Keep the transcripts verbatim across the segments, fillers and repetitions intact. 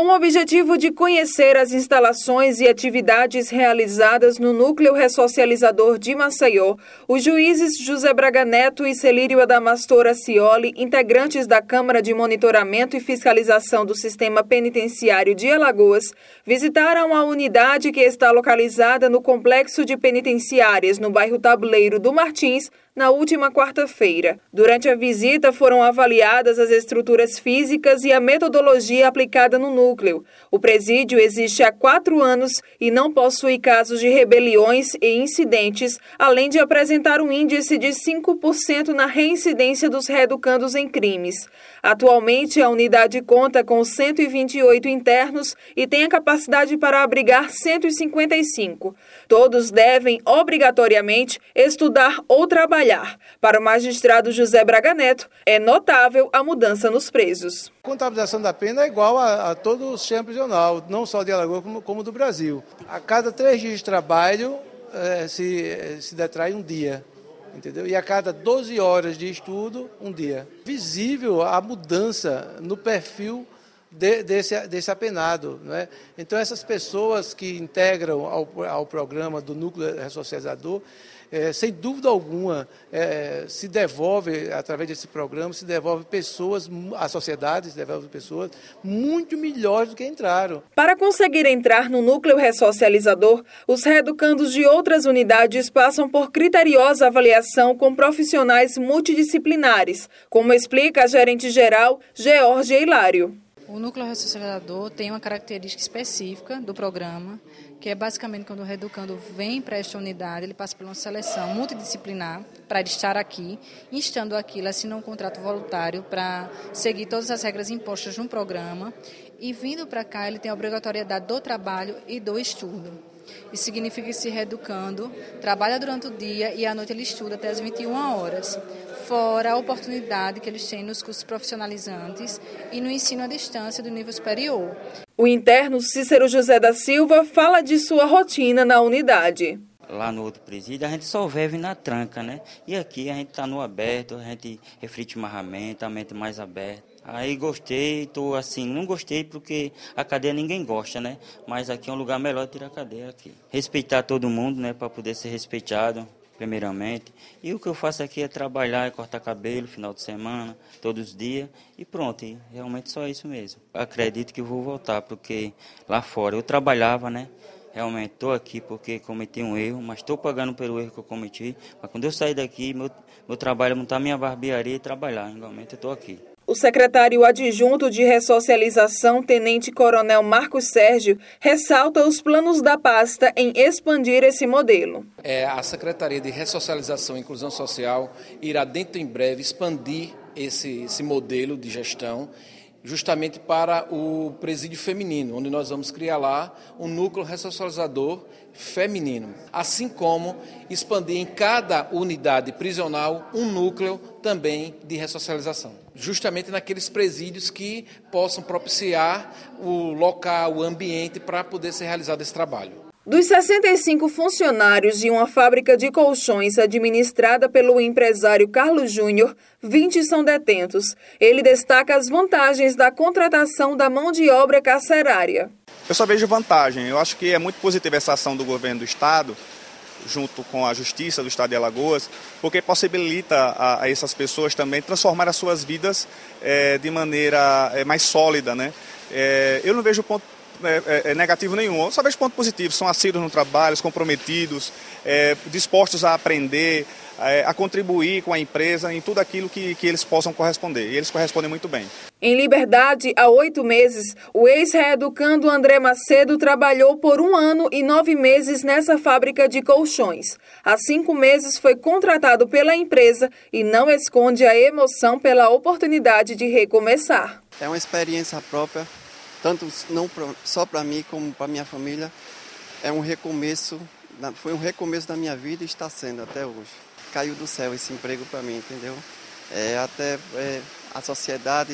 Com o objetivo de conhecer as instalações e atividades realizadas no Núcleo Ressocializador de Maceió, os juízes José Braga Neto e Celírio Adamastor Acioli, integrantes da Câmara de Monitoramento e Fiscalização do Sistema Penitenciário de Alagoas, visitaram a unidade que está localizada no Complexo de Penitenciárias, no bairro Tabuleiro do Martins, na última quarta-feira. Durante a visita foram avaliadas as estruturas físicas e a metodologia aplicada no núcleo. O presídio existe há quatro anos e não possui casos de rebeliões e incidentes, além de apresentar um índice de cinco por cento na reincidência dos reeducandos em crimes. Atualmente, a unidade conta com cento e vinte e oito internos e tem a capacidade para abrigar cento e cinquenta e cinco. Todos devem, obrigatoriamente, estudar ou trabalhar. Para o magistrado José Braga Neto, é notável a mudança nos presos. A contabilização da pena é igual a, a todo o sistema prisional, não só de Alagoas como, como do Brasil. A cada três dias de trabalho é, se, se detrai um dia, entendeu? E a cada doze horas de estudo, um dia. Visível a mudança no perfil de, desse, desse apenado, não é? Então essas pessoas que integram ao, ao programa do Núcleo Ressocializador, É, sem dúvida alguma, é, se devolve, através desse programa, se devolve pessoas, a sociedade se devolve pessoas muito melhores do que entraram. Para conseguir entrar no núcleo ressocializador, os reeducandos de outras unidades passam por criteriosa avaliação com profissionais multidisciplinares, como explica a gerente-geral Georgia Hilário. O núcleo ressocializador tem uma característica específica do programa, que é basicamente quando o reeducando vem para esta unidade, ele passa por uma seleção multidisciplinar para ele estar aqui. E estando aqui, ele assina um contrato voluntário para seguir todas as regras impostas no programa. E vindo para cá, ele tem a obrigatoriedade do trabalho e do estudo. Isso significa que esse reeducando trabalha durante o dia e à noite ele estuda até as vinte e uma horas. Fora a oportunidade que eles têm nos cursos profissionalizantes e no ensino à distância do nível superior. O interno Cícero José da Silva fala de sua rotina na unidade. Lá no outro presídio a gente só vive na tranca, né? E aqui a gente está no aberto, a gente reflete mais a mente, a mente mais aberta. Aí gostei, tô assim, não gostei porque a cadeia ninguém gosta, né? Mas aqui é um lugar melhor de tirar a cadeia aqui. Respeitar todo mundo, né? Para poder ser respeitado, primeiramente. E o que eu faço aqui é trabalhar, é cortar cabelo, final de semana, todos os dias. E pronto, e realmente só isso mesmo. Acredito que vou voltar, porque lá fora eu trabalhava, né? Realmente estou aqui porque cometi um erro, mas estou pagando pelo erro que eu cometi. Mas quando eu sair daqui, meu, meu trabalho é montar minha barbearia e trabalhar. Igualmente eu estou aqui. O secretário adjunto de Ressocialização, Tenente Coronel Marcos Sérgio, ressalta os planos da pasta em expandir esse modelo. É, a Secretaria de Ressocialização e Inclusão Social irá dentro em breve expandir esse, esse modelo de gestão justamente para o presídio feminino, onde nós vamos criar lá um núcleo ressocializador feminino, assim como expandir em cada unidade prisional um núcleo também de ressocialização, justamente naqueles presídios que possam propiciar o local, o ambiente para poder ser realizado esse trabalho. Dos sessenta e cinco funcionários de uma fábrica de colchões administrada pelo empresário Carlos Júnior, vinte são detentos. Ele destaca as vantagens da contratação da mão de obra carcerária. Eu só vejo vantagem. Eu acho que é muito positiva essa ação do governo do Estado, junto com a Justiça do Estado de Alagoas, porque possibilita a, a essas pessoas também transformar as suas vidas é, de maneira é, mais sólida, né? É, eu não vejo ponto É, é, é negativo nenhum, eu só vejo ponto positivo, são assíduos no trabalho, comprometidos, é, dispostos a aprender, é, a contribuir com a empresa em tudo aquilo que, que eles possam corresponder, e eles correspondem muito bem. Em liberdade, há oito meses, o ex-reeducando André Macedo trabalhou por um ano e nove meses nessa fábrica de colchões. Há cinco meses foi contratado pela empresa e não esconde a emoção pela oportunidade de recomeçar. É uma experiência própria, tanto não só para mim como para minha família. É um recomeço, foi um recomeço da minha vida e está sendo até hoje. Caiu do céu esse emprego para mim, entendeu? É, até é, a sociedade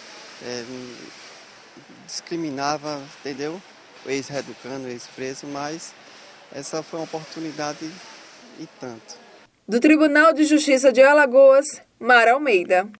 é, discriminava, entendeu? O ex-reeducando, o ex-preso, mas essa foi uma oportunidade e tanto. Do Tribunal de Justiça de Alagoas, Mara Almeida.